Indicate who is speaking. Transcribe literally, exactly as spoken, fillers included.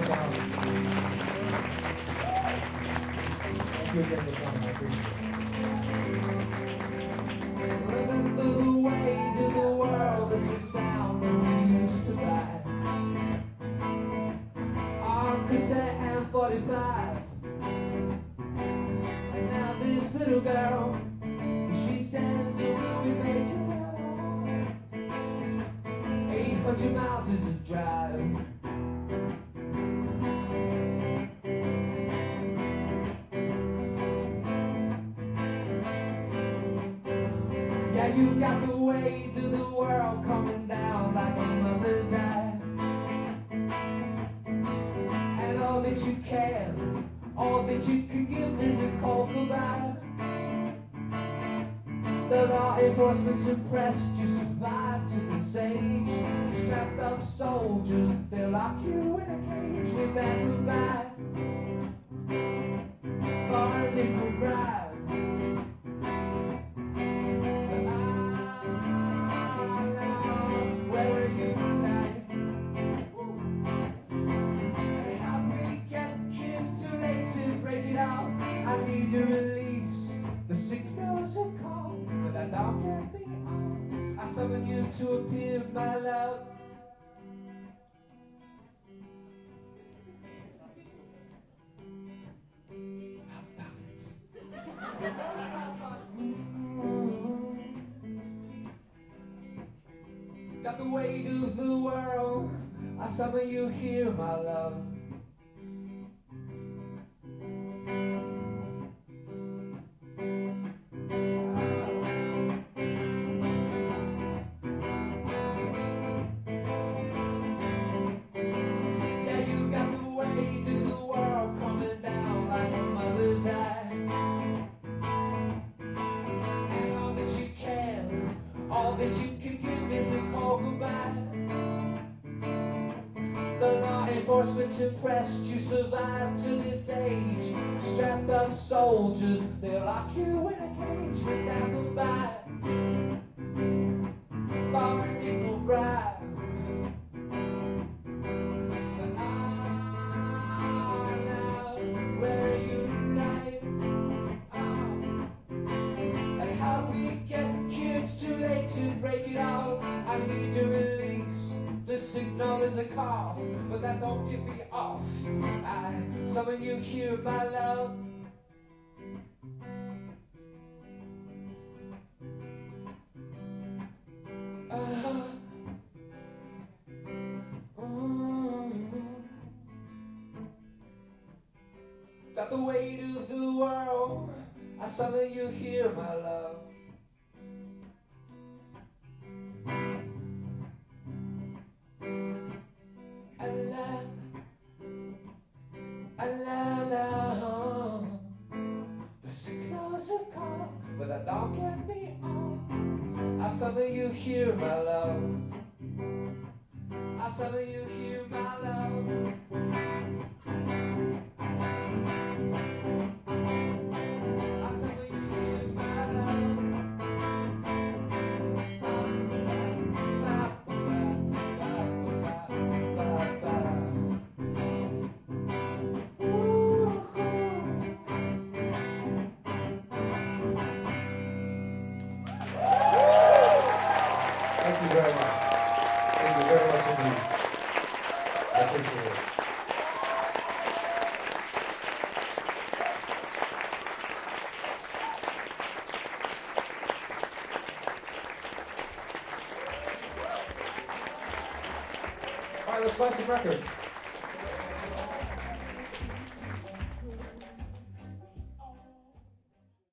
Speaker 1: you again for coming. I appreciate it.
Speaker 2: Remember the way to the world, it's a sound that we used to buy on cassette and forty-five. And now this little girl, she says, will we make it at all? eight hundred miles is a drive. Yeah, you got the way to the world coming down like a mother's eye. And all that you can, all that you can give is a cold goodbye. The law enforcement's impressed you survived to this age. Strapped up soldiers, they'll lock you in a cage with that goodbye. Bar nickel drive. I need to release the signals and call, but that don't get me on. I summon you to appear, my love. Got the weight of the world. I summon you here, my love. All that you can give is a cold goodbye. The law enforcement's impressed you survived to this age. Strapped up soldiers, they'll lock you in a cage with that goodbye. Bar nickel bribe. But I now where you tonight. Oh. And how we get it's too late to break it out. I need to release the signal is a cough, but that don't get me off. I summon you here, my love. Uh-huh. Mm-hmm. Got the weight of the world. I summon you here, my love. The signals are called, but that don't get me on. I summon you here, my love. I summon you here, my love.
Speaker 1: Thank you very much. Thank you very much indeed. I appreciate it. All right, let's buy some records.